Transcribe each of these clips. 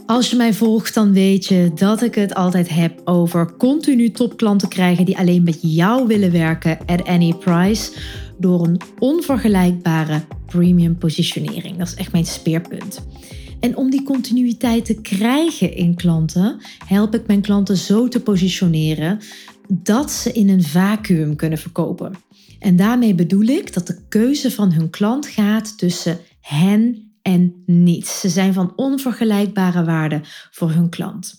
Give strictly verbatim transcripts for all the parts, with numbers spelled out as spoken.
Als je mij volgt, dan weet je dat ik het altijd heb over continu topklanten krijgen die alleen met jou willen werken at any price door een onvergelijkbare premium positionering. Dat is echt mijn speerpunt. En om die continuïteit te krijgen in klanten, help ik mijn klanten zo te positioneren dat ze in een vacuüm kunnen verkopen. En daarmee bedoel ik dat de keuze van hun klant gaat tussen hen en niets. Ze zijn van onvergelijkbare waarde voor hun klant.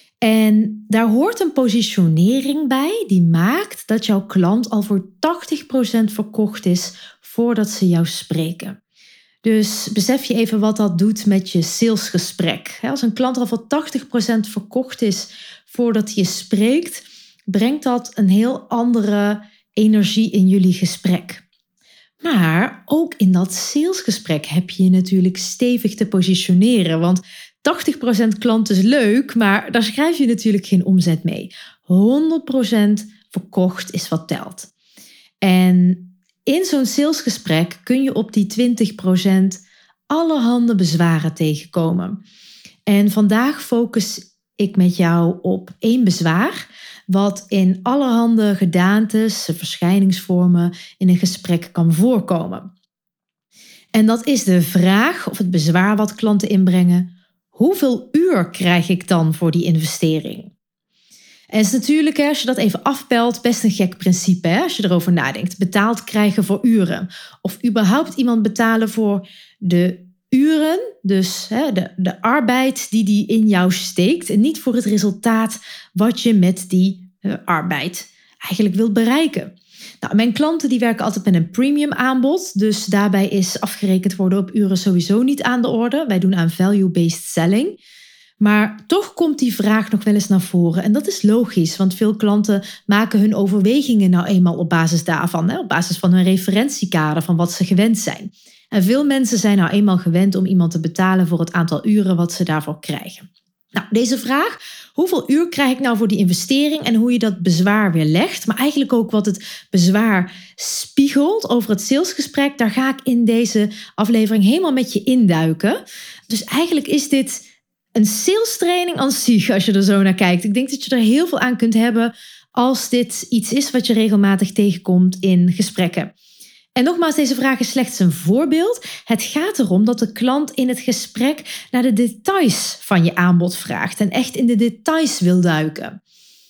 En daar hoort een positionering bij die maakt dat jouw klant al voor tachtig procent verkocht is voordat ze jou spreken. Dus besef je even wat dat doet met je salesgesprek. Als een klant al voor tachtig procent verkocht is voordat hij je spreekt, brengt dat een heel andere energie in jullie gesprek. Maar ook in dat salesgesprek heb je je natuurlijk stevig te positioneren. Want tachtig procent klant is leuk, maar daar schrijf je natuurlijk geen omzet mee. honderd procent verkocht is wat telt. En in zo'n salesgesprek kun je op die twintig procent allerhande bezwaren tegenkomen. En vandaag focus ik met jou op één bezwaar, wat in allerhande gedaantes, verschijningsvormen in een gesprek kan voorkomen. En dat is de vraag of het bezwaar wat klanten inbrengen: hoeveel uur krijg ik dan voor die investering? En het is natuurlijk, als je dat even afpelt, best een gek principe, hè, als je erover nadenkt. Betaald krijgen voor uren. Of überhaupt iemand betalen voor de uren, dus hè, de, de arbeid die die in jou steekt. En niet voor het resultaat wat je met die uh, arbeid eigenlijk wilt bereiken. Nou, mijn klanten die werken altijd met een premium aanbod. Dus daarbij is afgerekend worden op uren sowieso niet aan de orde. Wij doen aan value-based selling. Maar toch komt die vraag nog wel eens naar voren. En dat is logisch, want veel klanten maken hun overwegingen nou eenmaal op basis daarvan. Hè, op basis van hun referentiekader, van wat ze gewend zijn. En veel mensen zijn nou eenmaal gewend om iemand te betalen voor het aantal uren wat ze daarvoor krijgen. Nou, deze vraag, hoeveel uur krijg ik nou voor die investering en hoe je dat bezwaar weer legt, maar eigenlijk ook wat het bezwaar spiegelt over het salesgesprek, daar ga ik in deze aflevering helemaal met je induiken. Dus eigenlijk is dit een sales training aan zich, als je er zo naar kijkt. Ik denk dat je er heel veel aan kunt hebben als dit iets is wat je regelmatig tegenkomt in gesprekken. En nogmaals, deze vraag is slechts een voorbeeld. Het gaat erom dat de klant in het gesprek naar de details van je aanbod vraagt en echt in de details wil duiken.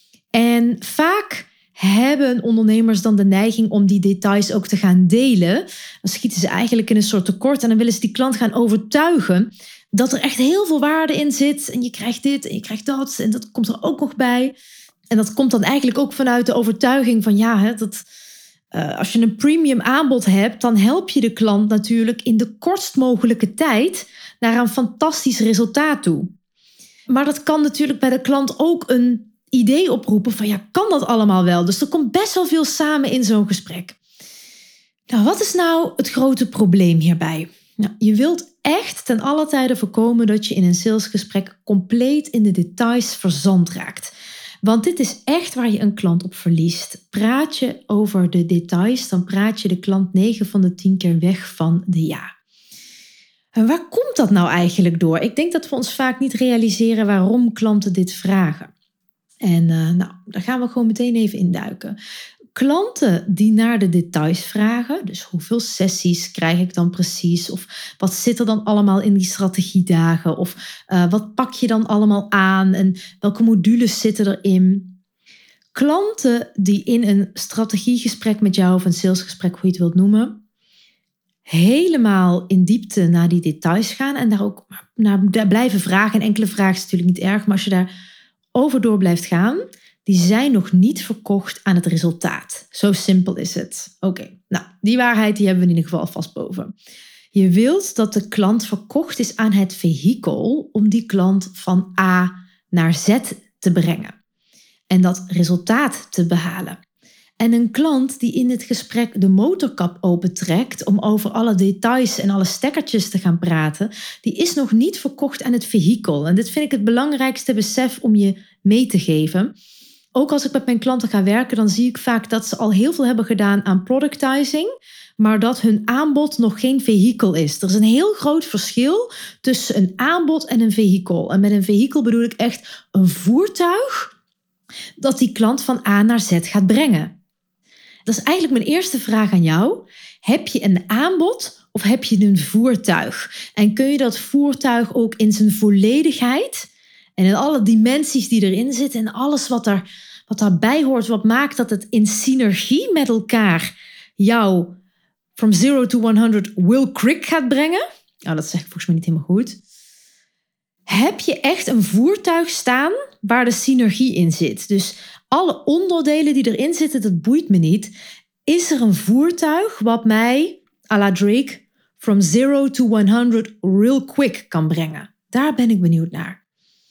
En vaak hebben ondernemers dan de neiging om die details ook te gaan delen. Dan schieten ze eigenlijk in een soort tekort en dan willen ze die klant gaan overtuigen dat er echt heel veel waarde in zit. En je krijgt dit en je krijgt dat en dat komt er ook nog bij. En dat komt dan eigenlijk ook vanuit de overtuiging van ja, hè, dat Uh, als je een premium aanbod hebt, dan help je de klant natuurlijk in de kortst mogelijke tijd naar een fantastisch resultaat toe. Maar dat kan natuurlijk bij de klant ook een idee oproepen van ja, kan dat allemaal wel? Dus er komt best wel veel samen in zo'n gesprek. Nou, wat is nou het grote probleem hierbij? Nou, je wilt echt ten alle tijde voorkomen dat je in een salesgesprek compleet in de details verzand raakt. Want dit is echt waar je een klant op verliest. Praat je over de details, dan praat je de klant negen van de tien keer weg van de ja. En waar komt dat nou eigenlijk door? Ik denk dat we ons vaak niet realiseren waarom klanten dit vragen. En uh, nou, daar gaan we gewoon meteen even induiken. Klanten die naar de details vragen, dus hoeveel sessies krijg ik dan precies? Of wat zit er dan allemaal in die strategiedagen? Of uh, wat pak je dan allemaal aan? En welke modules zitten erin? Klanten die in een strategiegesprek met jou of een salesgesprek, hoe je het wilt noemen, helemaal in diepte naar die details gaan en daar ook naar blijven vragen. En enkele vragen is natuurlijk niet erg, maar als je daar over door blijft gaan, die zijn nog niet verkocht aan het resultaat. Zo simpel is het. Oké, okay. Nou, die waarheid die hebben we in ieder geval vast boven. Je wilt dat de klant verkocht is aan het vehikel om die klant van A naar Z te brengen. En dat resultaat te behalen. En een klant die in het gesprek de motorkap opentrekt om over alle details en alle stekkertjes te gaan praten, die is nog niet verkocht aan het vehikel. En dit vind ik het belangrijkste besef om je mee te geven. ook als ik met mijn klanten ga werken, dan zie ik vaak dat ze al heel veel hebben gedaan aan productizing, maar dat hun aanbod nog geen vehikel is. Er is een heel groot verschil tussen een aanbod en een vehikel. En met een vehikel bedoel ik echt een voertuig dat die klant van A naar Z gaat brengen. Dat is eigenlijk mijn eerste vraag aan jou. Heb je een aanbod of heb je een voertuig? En kun je dat voertuig ook in zijn volledigheid en in alle dimensies die erin zitten en alles wat, er, wat daarbij hoort, wat maakt dat het in synergie met elkaar jou from zero to honderd will quick gaat brengen? Nou, dat zeg ik volgens mij niet helemaal goed. Heb je echt een voertuig staan waar de synergie in zit? Dus alle onderdelen die erin zitten, dat boeit me niet. Is er een voertuig wat mij, à la Drake, from zero to honderd real quick kan brengen? Daar ben ik benieuwd naar.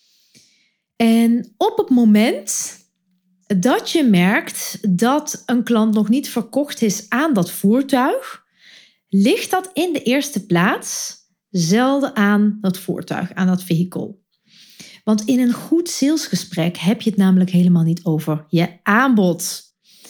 En op het moment dat je merkt dat een klant nog niet verkocht is aan dat voertuig, ligt dat in de eerste plaats zelden aan dat voertuig, aan dat vehikel. Want in een goed salesgesprek heb je het namelijk helemaal niet over je aanbod.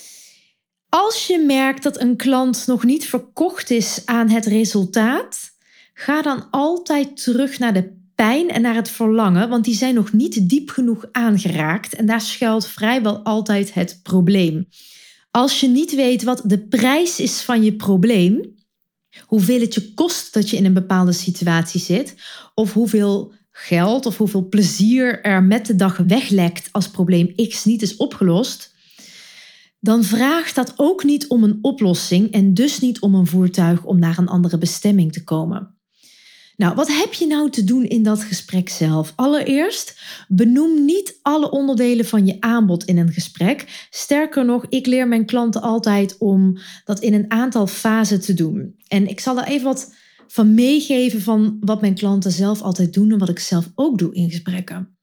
Als je merkt dat een klant nog niet verkocht is aan het resultaat, ga dan altijd terug naar de pijn en naar het verlangen, want die zijn nog niet diep genoeg aangeraakt en daar schuilt vrijwel altijd het probleem. Als je niet weet wat de prijs is van je probleem, hoeveel het je kost dat je in een bepaalde situatie zit, of hoeveel geld of hoeveel plezier er met de dag weglekt als probleem X niet is opgelost, dan vraagt dat ook niet om een oplossing en dus niet om een voertuig om naar een andere bestemming te komen. Nou, wat heb je nou te doen in dat gesprek zelf? Allereerst, benoem niet alle onderdelen van je aanbod in een gesprek. Sterker nog, ik leer mijn klanten altijd om dat in een aantal fasen te doen. En ik zal er even wat van meegeven van wat mijn klanten zelf altijd doen en wat ik zelf ook doe in gesprekken.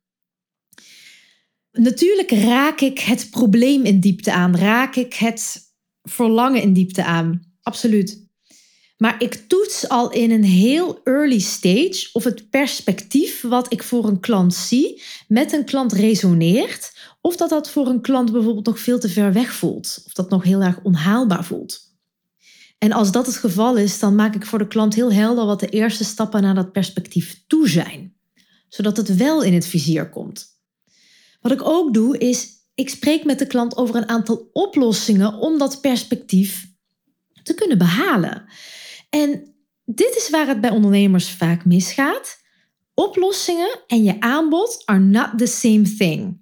Natuurlijk raak ik het probleem in diepte aan. Raak ik het verlangen in diepte aan. Absoluut. Maar ik toets al in een heel early stage of het perspectief wat ik voor een klant zie met een klant resoneert. Of dat dat voor een klant bijvoorbeeld nog veel te ver weg voelt. Of dat nog heel erg onhaalbaar voelt. En als dat het geval is, dan maak ik voor de klant heel helder wat de eerste stappen naar dat perspectief toe zijn. Zodat het wel in het vizier komt. Wat ik ook doe is, ik spreek met de klant over een aantal oplossingen om dat perspectief te kunnen behalen. En dit is waar het bij ondernemers vaak misgaat. Oplossingen en je aanbod are not the same thing.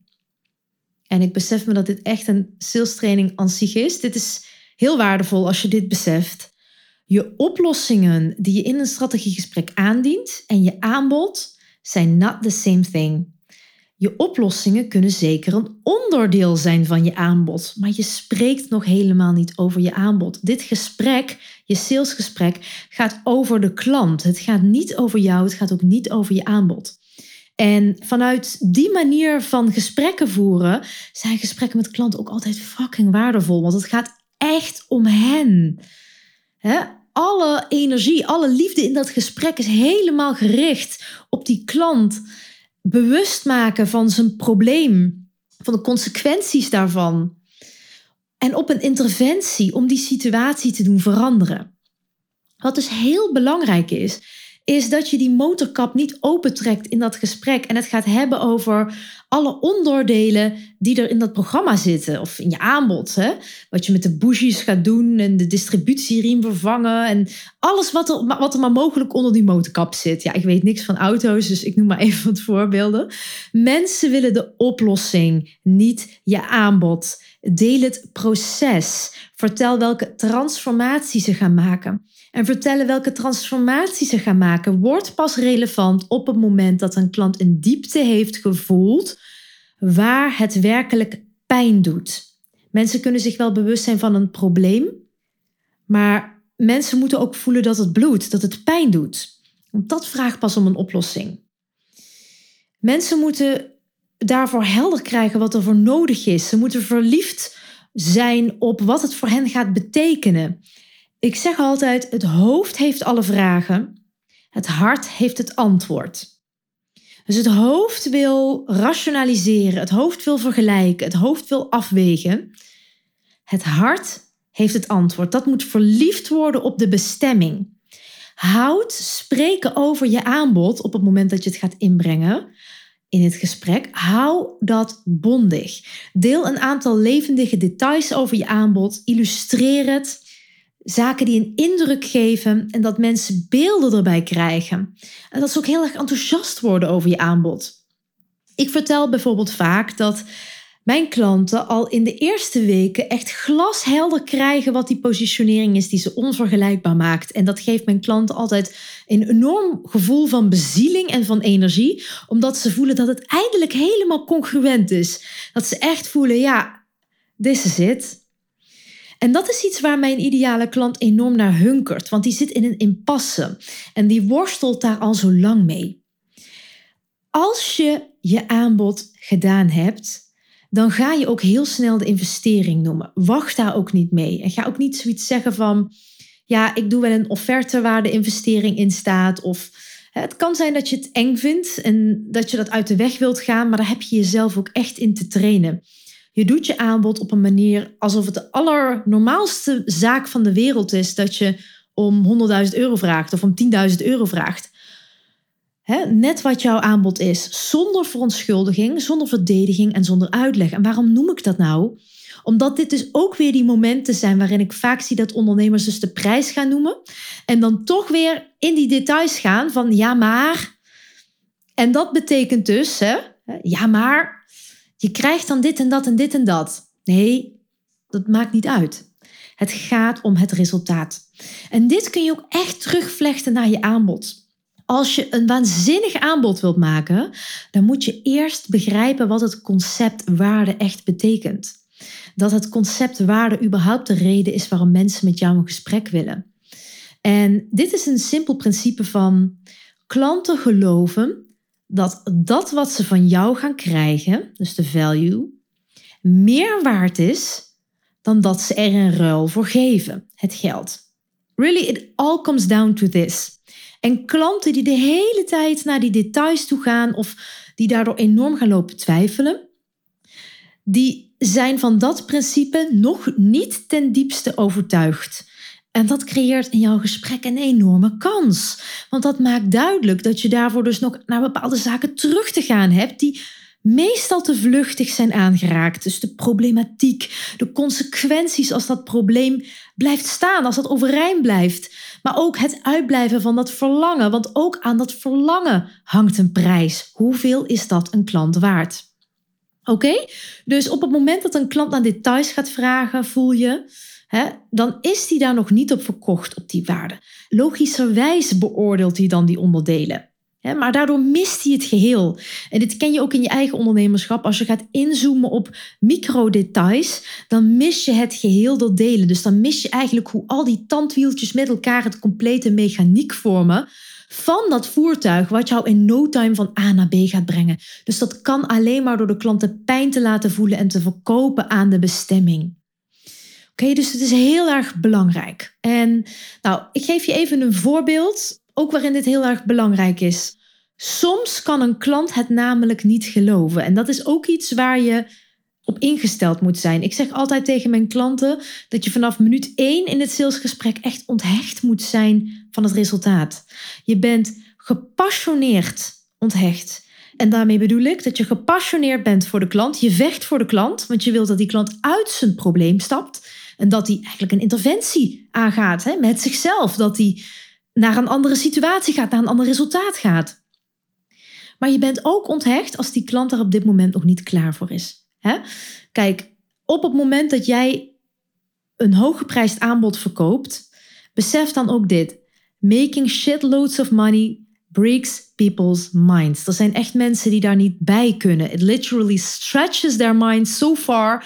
En ik besef me dat dit echt een sales training aan zich is. Dit is heel waardevol als je dit beseft. Je oplossingen die je in een strategiegesprek aandient en je aanbod zijn not the same thing. Je oplossingen kunnen zeker een onderdeel zijn van je aanbod, maar je spreekt nog helemaal niet over je aanbod. Dit gesprek, je salesgesprek, gaat over de klant. Het gaat niet over jou, het gaat ook niet over je aanbod. En vanuit die manier van gesprekken voeren, zijn gesprekken met klanten ook altijd fucking waardevol, want het gaat echt om hen. He? Alle energie, alle liefde in dat gesprek is helemaal gericht op die klant. Bewust maken van zijn probleem, van de consequenties daarvan. En op een interventie om die situatie te doen veranderen. Wat dus heel belangrijk is, is dat je die motorkap niet opentrekt in dat gesprek en het gaat hebben over alle onderdelen die er in dat programma zitten of in je aanbod. Hè? Wat je met de bougies gaat doen en de distributieriem vervangen en alles wat er, wat er maar mogelijk onder die motorkap zit. Ja, ik weet niks van auto's, dus ik noem maar even wat voorbeelden. Mensen willen de oplossing, niet je aanbod. Deel het proces. Vertel welke transformatie ze gaan maken. En vertellen welke transformatie ze gaan maken wordt pas relevant op het moment dat een klant een diepte heeft gevoeld waar het werkelijk pijn doet. Mensen kunnen zich wel bewust zijn van een probleem, maar mensen moeten ook voelen dat het bloedt, dat het pijn doet. Want dat vraagt pas om een oplossing. Mensen moeten daarvoor helder krijgen wat er voor nodig is. Ze moeten verliefd zijn op wat het voor hen gaat betekenen. Ik zeg altijd, het hoofd heeft alle vragen, het hart heeft het antwoord. Dus het hoofd wil rationaliseren, het hoofd wil vergelijken, het hoofd wil afwegen. Het hart heeft het antwoord. Dat moet verliefd worden op de bestemming. Houd spreken over je aanbod op het moment dat je het gaat inbrengen in het gesprek. Hou dat bondig. Deel een aantal levendige details over je aanbod. Illustreer het. Zaken die een indruk geven en dat mensen beelden erbij krijgen. En dat ze ook heel erg enthousiast worden over je aanbod. Ik vertel bijvoorbeeld vaak dat mijn klanten al in de eerste weken echt glashelder krijgen wat die positionering is die ze onvergelijkbaar maakt. En dat geeft mijn klanten altijd een enorm gevoel van bezieling en van energie, omdat ze voelen dat het eindelijk helemaal congruent is. Dat ze echt voelen, ja, this is it. En dat is iets waar mijn ideale klant enorm naar hunkert, want die zit in een impasse en die worstelt daar al zo lang mee. Als je je aanbod gedaan hebt, dan ga je ook heel snel de investering noemen. Wacht daar ook niet mee. En ga ook niet zoiets zeggen van, ja, ik doe wel een offerte waar de investering in staat. Of hè, het kan zijn dat je het eng vindt en dat je dat uit de weg wilt gaan, maar daar heb je jezelf ook echt in te trainen. Je doet je aanbod op een manier alsof het de allernormaalste zaak van de wereld is dat je om honderdduizend euro vraagt of om tienduizend euro vraagt. He, net wat jouw aanbod is, zonder verontschuldiging, zonder verdediging en zonder uitleg. En waarom noem ik dat nou? Omdat dit dus ook weer die momenten zijn waarin ik vaak zie dat ondernemers dus de prijs gaan noemen. En dan toch weer in die details gaan van ja maar. En dat betekent dus, hè, ja maar, je krijgt dan dit en dat en dit en dat. Nee, dat maakt niet uit. Het gaat om het resultaat. En dit kun je ook echt terugvlechten naar je aanbod. Als je een waanzinnig aanbod wilt maken, dan moet je eerst begrijpen wat het concept waarde echt betekent. Dat het concept waarde überhaupt de reden is waarom mensen met jou een gesprek willen. En dit is een simpel principe van klanten geloven dat dat wat ze van jou gaan krijgen, dus de value, meer waard is dan dat ze er in ruil voor geven, het geld. Really, it all comes down to this. En klanten die de hele tijd naar die details toe gaan of die daardoor enorm gaan lopen twijfelen, die zijn van dat principe nog niet ten diepste overtuigd. En dat creëert in jouw gesprek een enorme kans. Want dat maakt duidelijk dat je daarvoor dus nog naar bepaalde zaken terug te gaan hebt die meestal te vluchtig zijn aangeraakt. Dus de problematiek, de consequenties als dat probleem blijft staan, als dat overeind blijft. Maar ook het uitblijven van dat verlangen, want ook aan dat verlangen hangt een prijs. Hoeveel is dat een klant waard? Oké? Okay? Dus op het moment dat een klant naar details gaat vragen, voel je, hè, dan is die daar nog niet op verkocht op die waarde. Logischerwijs beoordeelt hij dan die onderdelen. He, maar daardoor mist hij het geheel. En dit ken je ook in je eigen ondernemerschap. Als je gaat inzoomen op microdetails, dan mis je het geheel door delen. Dus dan mis je eigenlijk hoe al die tandwieltjes met elkaar het complete mechaniek vormen van dat voertuig wat jou in no time van A naar B gaat brengen. Dus dat kan alleen maar door de klant de pijn te laten voelen en te verkopen aan de bestemming. Oké, okay, dus het is heel erg belangrijk. En nou, ik geef je even een voorbeeld. Ook waarin dit heel erg belangrijk is. Soms kan een klant het namelijk niet geloven. En dat is ook iets waar je op ingesteld moet zijn. Ik zeg altijd tegen mijn klanten dat je vanaf minuut één in het salesgesprek echt onthecht moet zijn van het resultaat. Je bent gepassioneerd onthecht. En daarmee bedoel ik dat je gepassioneerd bent voor de klant. Je vecht voor de klant, want je wilt dat die klant uit zijn probleem stapt. En dat hij eigenlijk een interventie aangaat, hè, met zichzelf. Dat hij naar een andere situatie gaat, naar een ander resultaat gaat. Maar je bent ook onthecht als die klant er op dit moment nog niet klaar voor is. Hè? Kijk, op het moment dat jij een hooggeprijsd aanbod verkoopt, besef dan ook dit. Making shitloads of money breaks people's minds. Er zijn echt mensen die daar niet bij kunnen. It literally stretches their minds so far.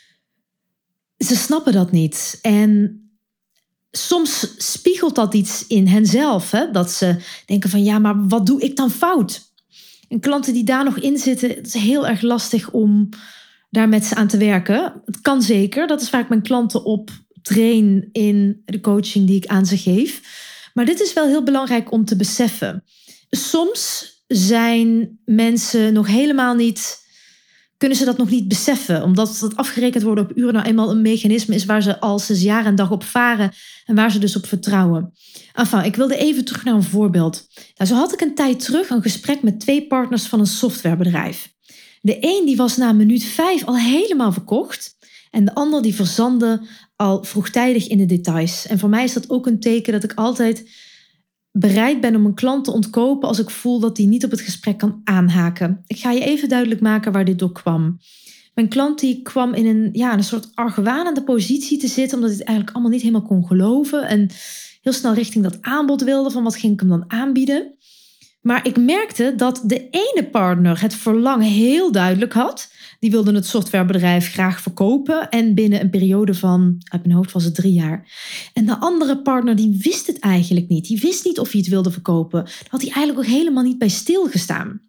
Ze snappen dat niet. En soms spiegelt dat iets in henzelf. Hè? Dat ze denken van ja, maar wat doe ik dan fout? En klanten die daar nog in zitten, het is heel erg lastig om daar met ze aan te werken. Het kan zeker. Dat is waar ik mijn klanten op train in de coaching die ik aan ze geef. Maar dit is wel heel belangrijk om te beseffen. Soms zijn mensen nog helemaal niet, kunnen ze dat nog niet beseffen. Omdat het afgerekend worden op uren nou eenmaal een mechanisme is waar ze al sinds jaar en dag op varen en waar ze dus op vertrouwen. Enfin, ik wilde even terug naar een voorbeeld. Nou, zo had ik een tijd terug een gesprek met twee partners van een softwarebedrijf. De een die was na minuut vijf al helemaal verkocht en de ander die verzandde al vroegtijdig in de details. En voor mij is dat ook een teken dat ik altijd bereid ben om een klant te ontkopen als ik voel dat hij niet op het gesprek kan aanhaken. Ik ga je even duidelijk maken waar dit door kwam. Mijn klant die kwam in een, ja, een soort argwanende positie te zitten, omdat hij het eigenlijk allemaal niet helemaal kon geloven en heel snel richting dat aanbod wilde van wat ging ik hem dan aanbieden. Maar ik merkte dat de ene partner het verlangen heel duidelijk had. Die wilde het softwarebedrijf graag verkopen en binnen een periode van, uit mijn hoofd was het drie jaar. En de andere partner die wist het eigenlijk niet. Die wist niet of hij het wilde verkopen. Daar had hij eigenlijk ook helemaal niet bij stilgestaan.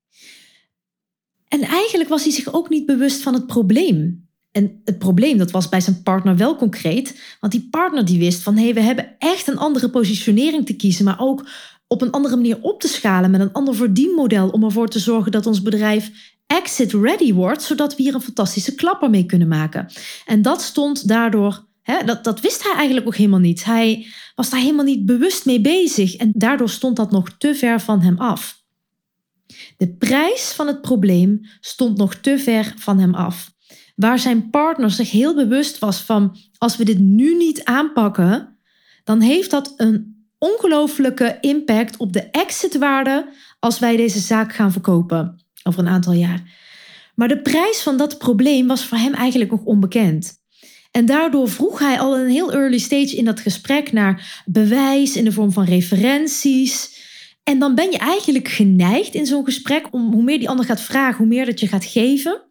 En eigenlijk was hij zich ook niet bewust van het probleem. En het probleem dat was bij zijn partner wel concreet. Want die partner die wist van, hé, hey, we hebben echt een andere positionering te kiezen, maar ook op een andere manier op te schalen met een ander verdienmodel om ervoor te zorgen dat ons bedrijf exit ready wordt, zodat we hier een fantastische klapper mee kunnen maken. En dat stond daardoor, hè, dat, dat wist hij eigenlijk ook helemaal niet. Hij was daar helemaal niet bewust mee bezig en daardoor stond dat nog te ver van hem af. De prijs van het probleem stond nog te ver van hem af. Waar zijn partner zich heel bewust was van, als we dit nu niet aanpakken, dan heeft dat een ongelooflijke impact op de exitwaarde als wij deze zaak gaan verkopen over een aantal jaar. Maar de prijs van dat probleem was voor hem eigenlijk nog onbekend. En daardoor vroeg hij al in een heel early stage in dat gesprek naar bewijs in de vorm van referenties. En dan ben je eigenlijk geneigd in zo'n gesprek om hoe meer die ander gaat vragen, hoe meer dat je gaat geven.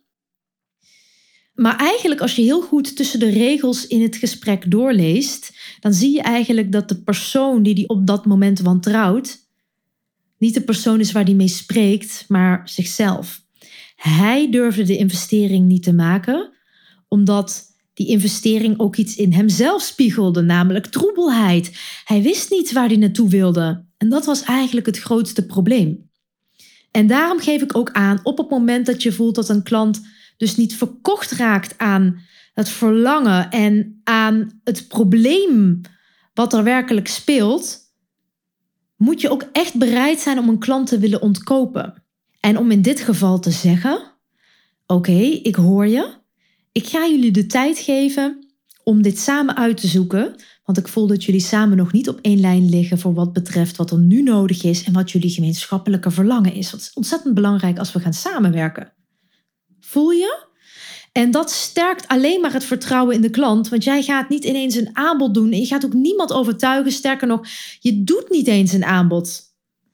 Maar eigenlijk als je heel goed tussen de regels in het gesprek doorleest, dan zie je eigenlijk dat de persoon die die op dat moment wantrouwt, niet de persoon is waar die mee spreekt, maar zichzelf. Hij durfde de investering niet te maken, omdat die investering ook iets in hemzelf spiegelde, namelijk troebelheid. Hij wist niet waar hij naartoe wilde. En dat was eigenlijk het grootste probleem. En daarom geef ik ook aan, op het moment dat je voelt dat een klant dus niet verkocht raakt aan het verlangen en aan het probleem wat er werkelijk speelt, moet je ook echt bereid zijn om een klant te willen ontkopen. En om in dit geval te zeggen, oké, okay, ik hoor je. Ik ga jullie de tijd geven om dit samen uit te zoeken, want ik voel dat jullie samen nog niet op één lijn liggen voor wat betreft wat er nu nodig is en wat jullie gemeenschappelijke verlangen is. Dat is ontzettend belangrijk als we gaan samenwerken. Voel je? En dat sterkt alleen maar het vertrouwen in de klant, want jij gaat niet ineens een aanbod doen en je gaat ook niemand overtuigen. Sterker nog, je doet niet eens een aanbod.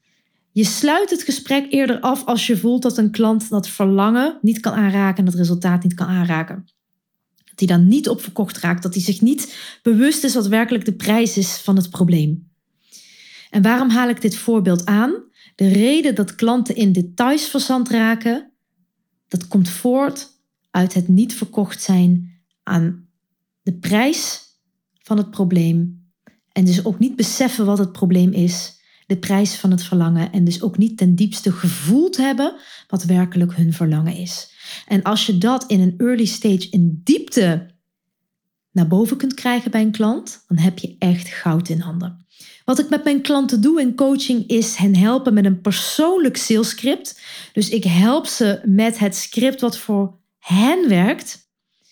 Je sluit het gesprek eerder af als je voelt dat een klant dat verlangen niet kan aanraken en dat resultaat niet kan aanraken. Dat hij dan niet op verkocht raakt, dat hij zich niet bewust is wat werkelijk de prijs is van het probleem. En waarom haal ik dit voorbeeld aan? De reden dat klanten in details verzand raken, dat komt voort uit het niet verkocht zijn aan de prijs van het probleem. En dus ook niet beseffen wat het probleem is, de prijs van het verlangen. En dus ook niet ten diepste gevoeld hebben wat werkelijk hun verlangen is. En als je dat in een early stage in diepte naar boven kunt krijgen bij een klant, dan heb je echt goud in handen. Wat ik met mijn klanten doe in coaching is hen helpen met een persoonlijk salesscript. Dus ik help ze met het script wat voor hen werkt,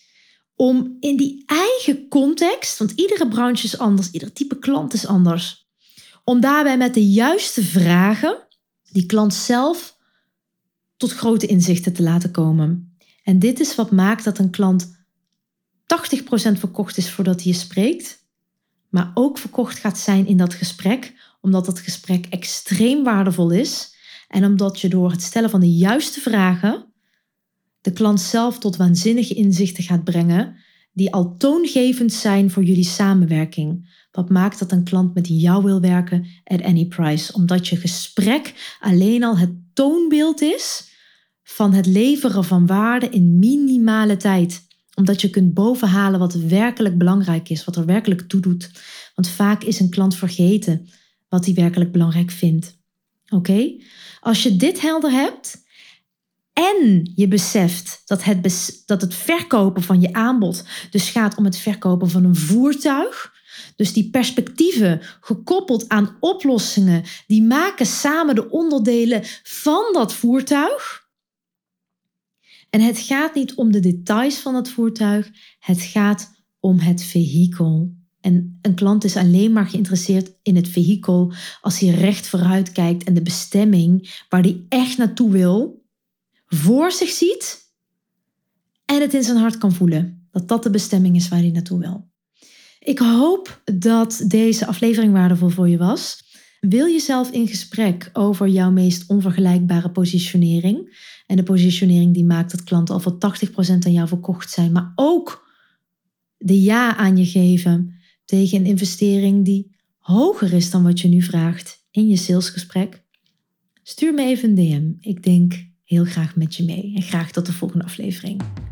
om in die eigen context, want iedere branche is anders, ieder type klant is anders, om daarbij met de juiste vragen die klant zelf tot grote inzichten te laten komen. En dit is wat maakt dat een klant tachtig procent verkocht is voordat hij je spreekt, maar ook verkocht gaat zijn in dat gesprek, omdat dat gesprek extreem waardevol is en omdat je door het stellen van de juiste vragen de klant zelf tot waanzinnige inzichten gaat brengen die al toongevend zijn voor jullie samenwerking. Wat maakt dat een klant met jou wil werken at any price? Omdat je gesprek alleen al het toonbeeld is van het leveren van waarde in minimale tijd. Omdat je kunt bovenhalen wat werkelijk belangrijk is, wat er werkelijk toe doet. Want vaak is een klant vergeten wat hij werkelijk belangrijk vindt. Oké? Okay? Als je dit helder hebt en je beseft dat het, bes- dat het verkopen van je aanbod dus gaat om het verkopen van een voertuig. Dus die perspectieven gekoppeld aan oplossingen, die maken samen de onderdelen van dat voertuig. En het gaat niet om de details van het voertuig, het gaat om het vehikel. En een klant is alleen maar geïnteresseerd in het vehikel als hij recht vooruit kijkt en de bestemming waar hij echt naartoe wil, voor zich ziet en het in zijn hart kan voelen. Dat dat de bestemming is waar hij naartoe wil. Ik hoop dat deze aflevering waardevol voor je was. Wil je zelf in gesprek over jouw meest onvergelijkbare positionering en de positionering die maakt dat klanten al voor tachtig procent aan jou verkocht zijn, maar ook de ja aan je geven tegen een investering die hoger is dan wat je nu vraagt in je salesgesprek? Stuur me even een D M. Ik denk heel graag met je mee en graag tot de volgende aflevering.